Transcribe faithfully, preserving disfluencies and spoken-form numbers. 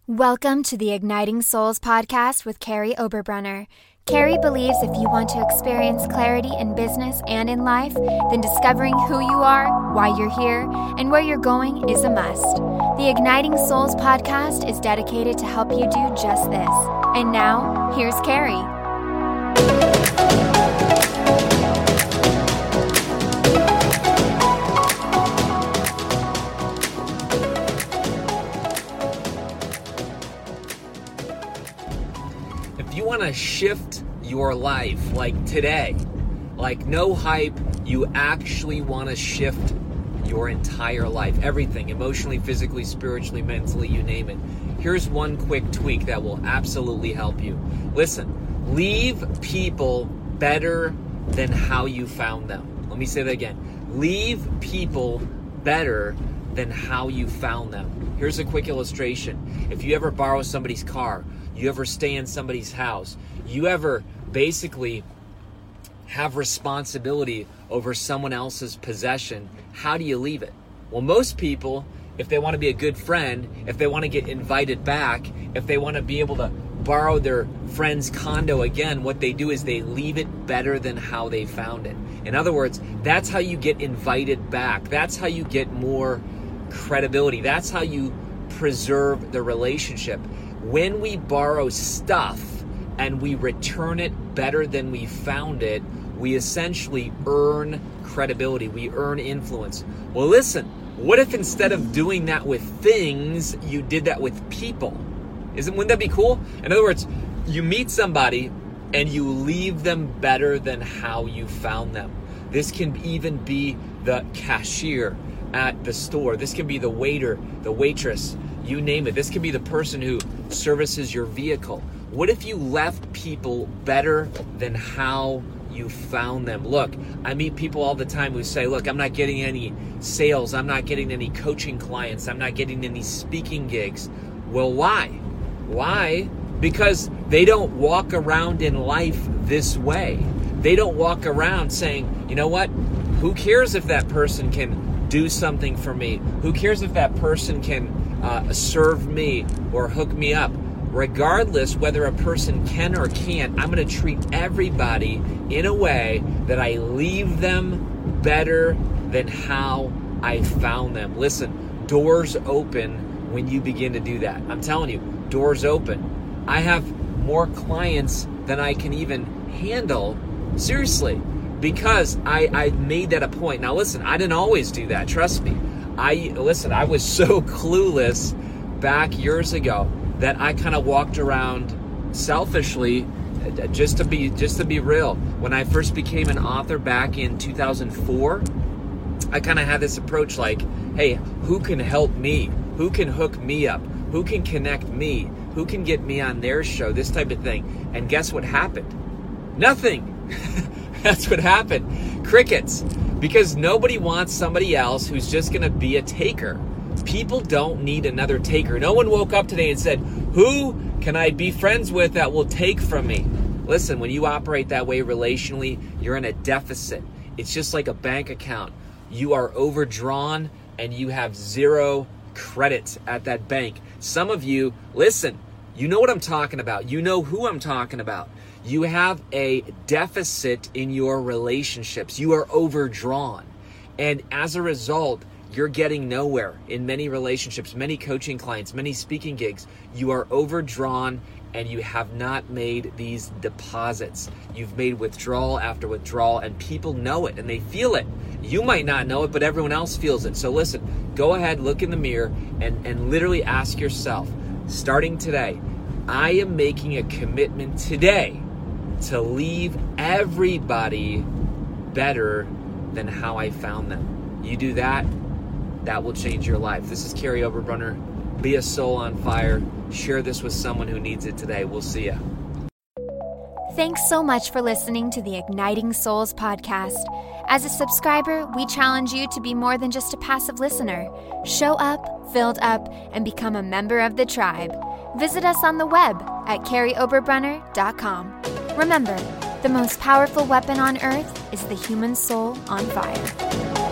Welcome to the Igniting Souls podcast with Carrie Oberbrunner. Carrie believes if you want to experience clarity in business and in life, then discovering who you are, why you're here, and where you're going is a must. The Igniting Souls podcast is dedicated to help you do just this. And now, here's Carrie. You want to shift your life like today, like no hype, you actually want to shift your entire life, everything, emotionally, physically, spiritually, mentally, you name it. Here's one quick tweak that will absolutely help you. Listen, leave people better than how you found them. Let me say that again. Leave people better than how you found them. Here's a quick illustration. If you ever borrow somebody's car, you ever stay in somebody's house, you ever basically have responsibility over someone else's possession, how do you leave it? Well, most people, if they want to be a good friend, if they want to get invited back, if they want to be able to borrow their friend's condo again, what they do is they leave it better than how they found it. In other words, that's how you get invited back. That's how you get more credibility. That's how you preserve the relationship. When we borrow stuff and we return it better than we found it, we essentially earn credibility. We earn influence. Well, listen, what if instead of doing that with things, you did that with people? Isn't, wouldn't that be cool? In other words, you meet somebody and you leave them better than how you found them. This can even be the cashier at the store. This can be the waiter, the waitress, you name it. This could be the person who services your vehicle. What if you left people better than how you found them? Look, I meet people all the time who say, look, I'm not getting any sales. I'm not getting any coaching clients. I'm not getting any speaking gigs. Well, why? Why? Because they don't walk around in life this way. They don't walk around saying, you know what? Who cares if that person can do something for me? Who cares if that person can Uh, serve me or hook me up? Regardless whether a person can or can't, I'm going to treat everybody in a way that I leave them better than how I found them. Listen, doors open when you begin to do that. I'm telling you, doors open. I have more clients than I can even handle, seriously, because I, I made that a point. Now listen, I didn't always do that, trust me. I listen, I was so clueless back years ago that I kind of walked around selfishly, just to be just to be real. When I first became an author back in two thousand four, I kind of had this approach like, hey, who can help me? Who can hook me up? Who can connect me? Who can get me on their show? This type of thing. And guess what happened? Nothing. That's what happened. Crickets. Because nobody wants somebody else who's just going to be a taker. People don't need another taker. No one woke up today and said, who can I be friends with that will take from me? Listen, when you operate that way relationally, you're in a deficit. It's just like a bank account. You are overdrawn and you have zero credit at that bank. Some of you, listen, you know what I'm talking about. You know who I'm talking about. You have a deficit in your relationships. You are overdrawn. And as a result, you're getting nowhere in many relationships, many coaching clients, many speaking gigs. You are overdrawn and you have not made these deposits. You've made withdrawal after withdrawal and people know it and they feel it. You might not know it, but everyone else feels it. So listen, go ahead, look in the mirror and, and literally ask yourself, starting today, I am making a commitment today to leave everybody better than how I found them. You do that, that will change your life. This is Carrie Oberbrunner. Be a soul on fire. Share this with someone who needs it today. We'll see ya. Thanks so much for listening to the Igniting Souls podcast. As a subscriber, we challenge you to be more than just a passive listener. Show up, filled up, and become a member of the tribe. Visit us on the web at carrie oberbrunner dot com. Remember, the most powerful weapon on earth is the human soul on fire.